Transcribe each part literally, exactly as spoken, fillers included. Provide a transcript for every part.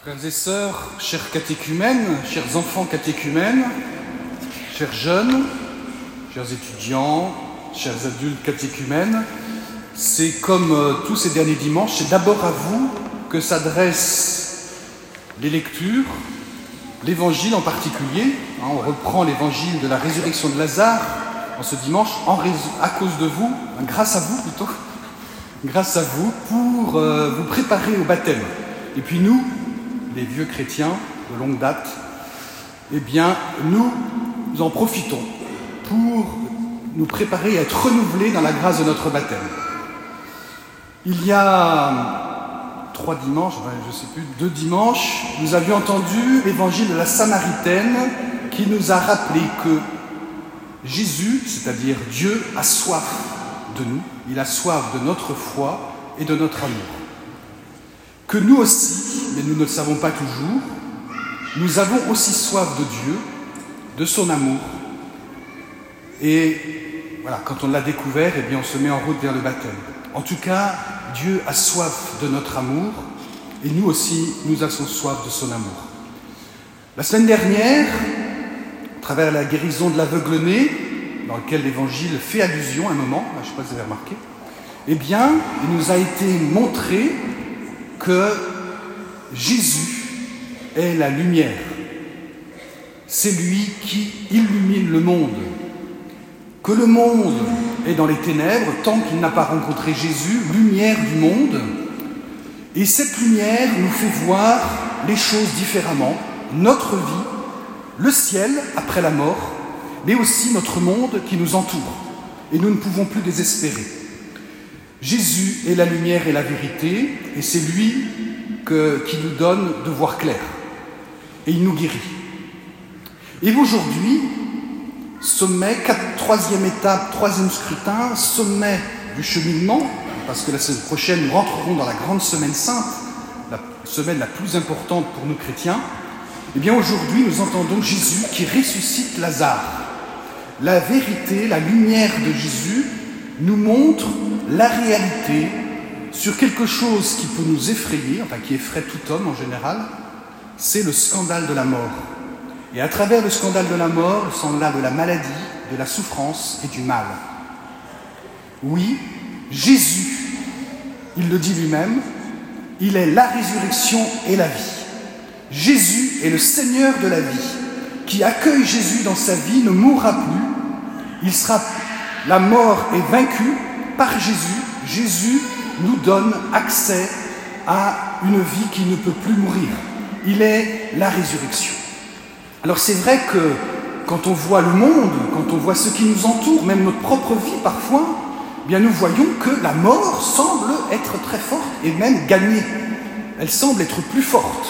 Frères et sœurs, chers catéchumènes, chers enfants catéchumènes, chers jeunes, chers étudiants, chers adultes catéchumènes, c'est comme euh, tous ces derniers dimanches, c'est d'abord à vous que s'adressent les lectures, l'Évangile en particulier. Hein, on reprend l'Évangile de la résurrection de Lazare en ce dimanche, en raison, à cause de vous, hein, grâce à vous plutôt, grâce à vous, pour euh, vous préparer au baptême. Et puis nous, les vieux chrétiens de longue date, eh bien, nous, nous en profitons pour nous préparer à être renouvelés dans la grâce de notre baptême. Il y a trois dimanches, enfin, je ne sais plus, deux dimanches, nous avions entendu l'évangile de la Samaritaine qui nous a rappelé que Jésus, c'est-à-dire Dieu, a soif de nous, il a soif de notre foi et de notre amour. Que nous aussi, mais nous ne le savons pas toujours, nous avons aussi soif de Dieu, de son amour. Et voilà, quand on l'a découvert, eh bien on se met en route vers le baptême. En tout cas, Dieu a soif de notre amour, et nous aussi, nous avons soif de son amour. La semaine dernière, à travers la guérison de l'aveugle-né, dans lequel l'Évangile fait allusion à un moment, je ne sais pas si vous avez remarqué, eh bien, il nous a été montré que Jésus est la lumière. C'est lui qui illumine le monde. Que le monde est dans les ténèbres tant qu'il n'a pas rencontré Jésus, lumière du monde. Et cette lumière nous fait voir les choses différemment, notre vie, le ciel après la mort, mais aussi notre monde qui nous entoure. Et nous ne pouvons plus désespérer. Jésus est la lumière et la vérité, et c'est lui que, qui nous donne de voir clair. Et il nous guérit. Et aujourd'hui, sommet, quatre, troisième étape, troisième scrutin, sommet du cheminement, parce que la semaine prochaine, nous rentrerons dans la grande semaine sainte, la semaine la plus importante pour nous chrétiens. Eh bien aujourd'hui, nous entendons Jésus qui ressuscite Lazare. La vérité, la lumière de Jésus nous montre la réalité sur quelque chose qui peut nous effrayer, enfin qui effraie tout homme en général, c'est le scandale de la mort. Et à travers le scandale de la mort, le scandale de la maladie, de la souffrance et du mal. Oui, Jésus, il le dit lui-même, il est la résurrection et la vie. Jésus est le Seigneur de la vie. Qui accueille Jésus dans sa vie ne mourra plus. Il sera, la mort est vaincue par Jésus. Jésus nous donne accès à une vie qui ne peut plus mourir. Il est la résurrection. Alors c'est vrai que quand on voit le monde, quand on voit ce qui nous entoure, même notre propre vie parfois, eh bien nous voyons que la mort semble être très forte et même gagnée. Elle semble être plus forte.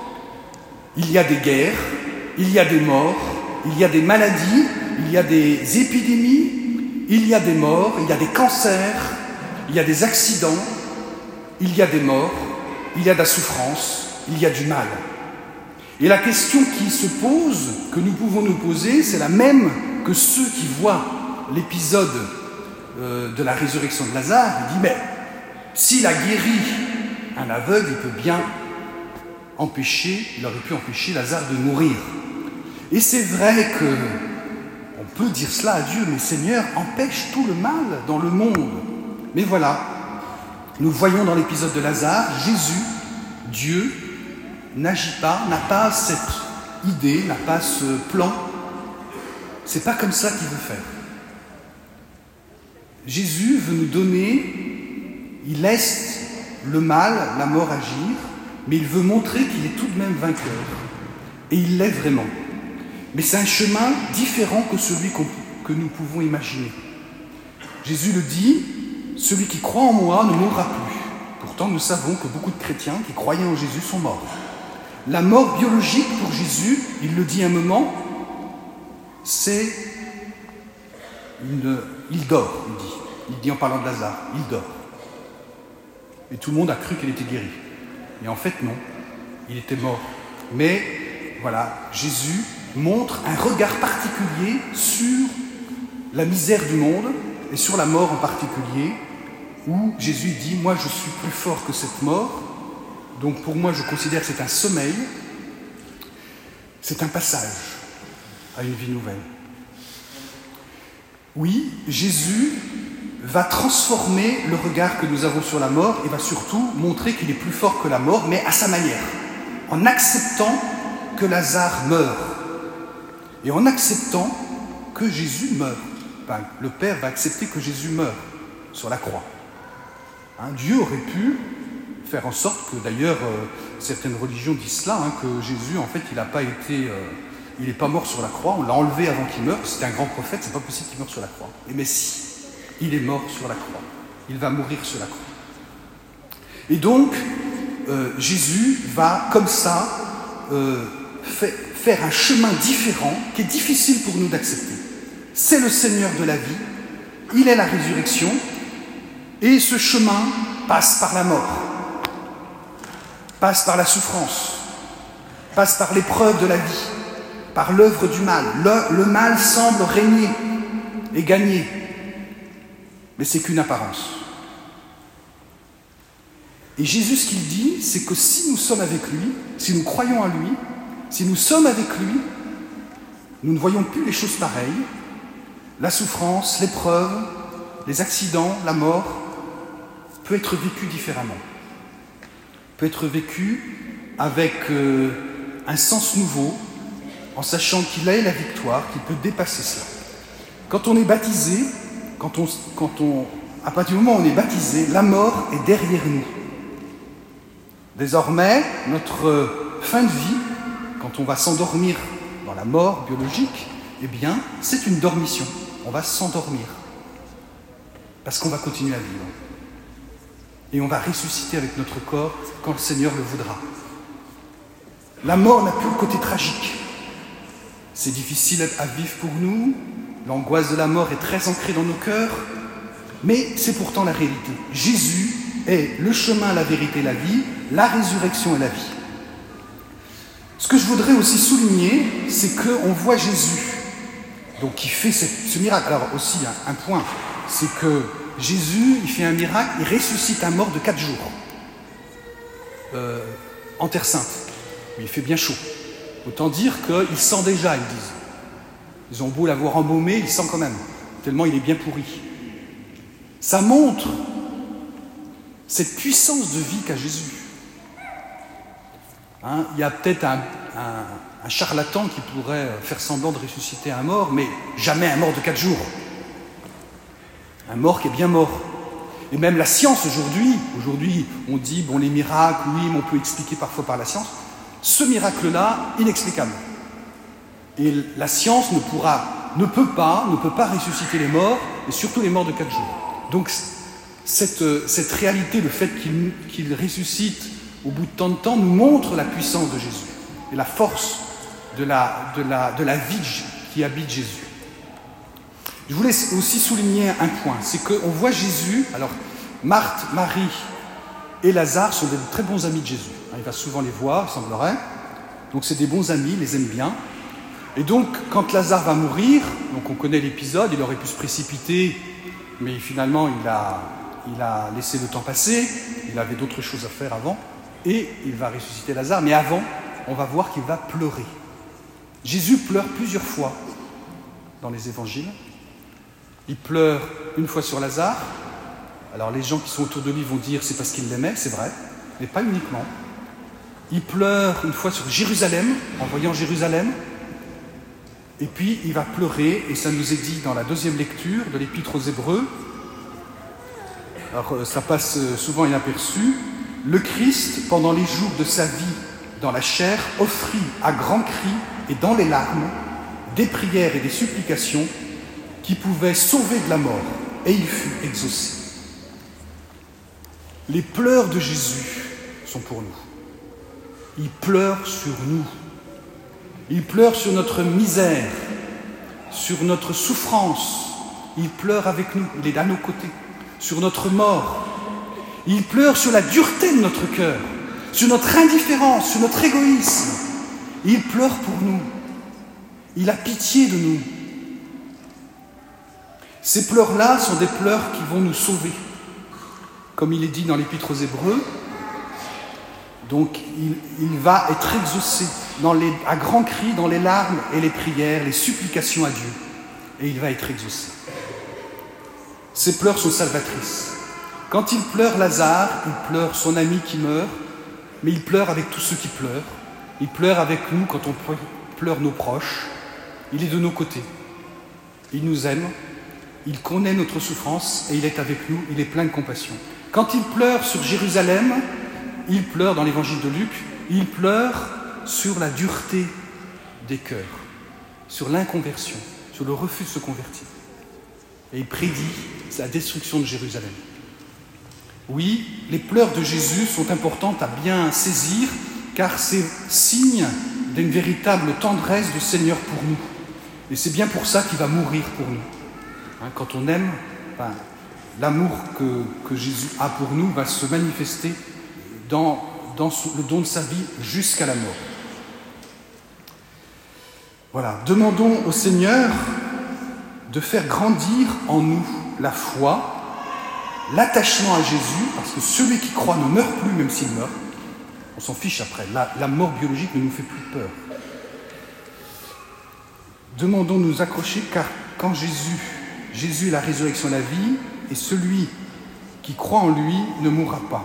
Il y a des guerres, il y a des morts, il y a des maladies, il y a des épidémies, il y a des morts, il y a des cancers, il y a des accidents, il y a des morts, il y a de la souffrance, il y a du mal. Et la question qui se pose, que nous pouvons nous poser, c'est la même que ceux qui voient l'épisode euh, de la résurrection de Lazare. Il dit, mais s'il a guéri un aveugle, il peut bien empêcher, il aurait pu empêcher Lazare de mourir. Et c'est vrai que on peut dire cela à Dieu, mais Seigneur, empêche tout le mal dans le monde. Mais voilà, nous voyons dans l'épisode de Lazare, Jésus, Dieu, n'agit pas, n'a pas cette idée, n'a pas ce plan. C'est pas comme ça qu'il veut faire. Jésus veut nous donner, il laisse le mal, la mort agir, mais il veut montrer qu'il est tout de même vainqueur. Et il l'est vraiment. Mais c'est un chemin différent que celui qu'on, que nous pouvons imaginer. Jésus le dit, celui qui croit en moi ne mourra plus. Pourtant, nous savons que beaucoup de chrétiens qui croyaient en Jésus sont morts. La mort biologique pour Jésus, il le dit un moment, c'est une... il dort, il dit. Il dit en parlant de Lazare, il dort. Et tout le monde a cru qu'il était guéri. Et en fait, non, il était mort. Mais voilà, Jésus montre un regard particulier sur la misère du monde et sur la mort en particulier, où Jésus dit « Moi, je suis plus fort que cette mort, Donc pour moi, je considère que c'est un sommeil, c'est un passage à une vie nouvelle. Oui, Jésus va transformer le regard que nous avons sur la mort et va surtout montrer qu'il est plus fort que la mort, mais à sa manière, en acceptant que Lazare meure et en acceptant que Jésus meure. Enfin, le Père va accepter que Jésus meure sur la croix. Hein, Dieu aurait pu faire en sorte que, d'ailleurs, euh, certaines religions disent cela, hein, que Jésus, en fait, il n'a pas été, euh, il n'est pas mort sur la croix, on l'a enlevé avant qu'il meure, c'était un grand prophète, c'est pas possible qu'il meure sur la croix. Et mais si, il est mort sur la croix, il va mourir sur la croix. Et donc, euh, Jésus va, comme ça, euh, fait, faire un chemin différent, qui est difficile pour nous d'accepter. C'est le Seigneur de la vie, il est la résurrection, et ce chemin passe par la mort, passe par la souffrance, passe par l'épreuve de la vie, par l'œuvre du mal. Le, le mal semble régner et gagner, mais c'est qu'une apparence. Et Jésus, ce qu'il dit, c'est que si nous sommes avec lui, si nous croyons en lui, si nous sommes avec lui, nous ne voyons plus les choses pareilles. La souffrance, l'épreuve, les accidents, la mort peut être vécue différemment, peut être vécue avec euh, un sens nouveau, en sachant qu'il a la victoire, qu'il peut dépasser cela. Quand on est baptisé, quand on, quand on, à partir du moment où on est baptisé, la mort est derrière nous. Désormais, notre fin de vie, quand on va s'endormir dans la mort biologique, eh bien, c'est une dormition. On va s'endormir. Parce qu'on va continuer à vivre. Et on va ressusciter avec notre corps quand le Seigneur le voudra. La mort n'a plus le côté tragique. C'est difficile à vivre pour nous. L'angoisse de la mort est très ancrée dans nos cœurs. Mais c'est pourtant la réalité. Jésus est le chemin, la vérité, la vie, la résurrection et la vie. Ce que je voudrais aussi souligner, c'est qu'on voit Jésus, donc qui fait cette, ce miracle. Alors aussi, un, un point, c'est que Jésus, il fait un miracle, il ressuscite un mort de quatre jours, euh, en Terre Sainte. Mais il fait bien chaud. Autant dire qu'il sent déjà, ils disent. Ils ont beau l'avoir embaumé, il sent quand même, tellement il est bien pourri. Ça montre cette puissance de vie qu'a Jésus. Hein, il y a peut-être un, un, un charlatan qui pourrait faire semblant de ressusciter un mort, mais jamais un mort de quatre jours. Un mort qui est bien mort. Et même la science aujourd'hui, aujourd'hui on dit, bon les miracles, oui, mais on peut expliquer parfois par la science. Ce miracle-là, inexplicable. Et la science ne pourra, ne peut pas, ne peut pas ressusciter les morts, et surtout les morts de quatre jours. Donc cette, cette réalité, le fait qu'il, qu'il ressuscite au bout de tant de temps, nous montre la puissance de Jésus et la force de la, de la, de la vie qui habite Jésus. Je voulais aussi souligner un point, c'est qu'on voit Jésus, alors Marthe, Marie et Lazare sont des très bons amis de Jésus. Il va souvent les voir, il semblerait. Donc c'est des bons amis, il les aime bien. Et donc quand Lazare va mourir, donc on connaît l'épisode, il aurait pu se précipiter, mais finalement il a, il a laissé le temps passer, il avait d'autres choses à faire avant, et il va ressusciter Lazare. Mais avant, on va voir qu'il va pleurer. Jésus pleure plusieurs fois dans les évangiles. Il pleure une fois sur Lazare. Alors les gens qui sont autour de lui vont dire c'est parce qu'il l'aimait, c'est vrai, mais pas uniquement. Il pleure une fois sur Jérusalem, en voyant Jérusalem. Et puis il va pleurer, et ça nous est dit dans la deuxième lecture de l'Épître aux Hébreux. Alors ça passe souvent inaperçu. Le Christ, pendant les jours de sa vie dans la chair, offrit à grands cris et dans les larmes des prières et des supplications qui pouvaient sauver de la mort, et il fut exaucé. Les pleurs de Jésus sont pour nous. Il pleure sur nous. Il pleure sur notre misère, sur notre souffrance. Il pleure avec nous, il est à nos côtés, sur notre mort. Il pleure sur la dureté de notre cœur, sur notre indifférence, sur notre égoïsme. Il pleure pour nous. Il a pitié de nous. Ces pleurs-là sont des pleurs qui vont nous sauver. Comme il est dit dans l'Épître aux Hébreux, Donc il, il va être exaucé dans les, à grands cris, dans les larmes et les prières, les supplications à Dieu. Et il va être exaucé. Ses pleurs sont salvatrices. Quand il pleure Lazare, il pleure son ami qui meurt, mais il pleure avec tous ceux qui pleurent. Il pleure avec nous quand on pleure nos proches. Il est de nos côtés. Il nous aime. Il connaît notre souffrance et il est avec nous. Il est plein de compassion. Quand il pleure sur Jérusalem, il pleure dans l'évangile de Luc, il pleure sur la dureté des cœurs, sur l'inconversion, sur le refus de se convertir. Et il prédit la destruction de Jérusalem. Oui, les pleurs de Jésus sont importantes à bien saisir, car c'est signe d'une véritable tendresse du Seigneur pour nous. Et c'est bien pour ça qu'il va mourir pour nous. Hein, quand on aime, ben, l'amour que, que Jésus a pour nous va se manifester dans, dans son, le don de sa vie jusqu'à la mort. Voilà, demandons au Seigneur de faire grandir en nous la foi, l'attachement à Jésus, parce que celui qui croit ne meurt plus même s'il meurt. On s'en fiche après, la, la mort biologique ne nous fait plus peur. Demandons de nous accrocher, car quand Jésus, Jésus est la résurrection et la vie, et celui qui croit en lui ne mourra pas.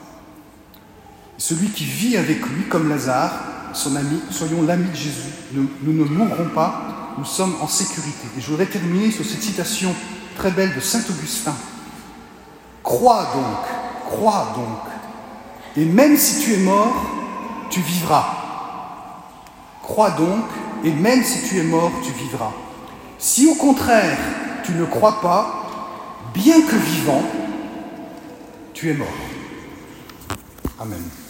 Celui qui vit avec lui, comme Lazare, son ami, soyons l'ami de Jésus. Nous, nous ne mourrons pas, nous sommes en sécurité. Et je voudrais terminer sur cette citation très belle de saint Augustin. Crois donc, crois donc, et même si tu es mort, tu vivras. Crois donc, et même si tu es mort, tu vivras. Si au contraire, tu ne crois pas, bien que vivant, tu es mort. Amen.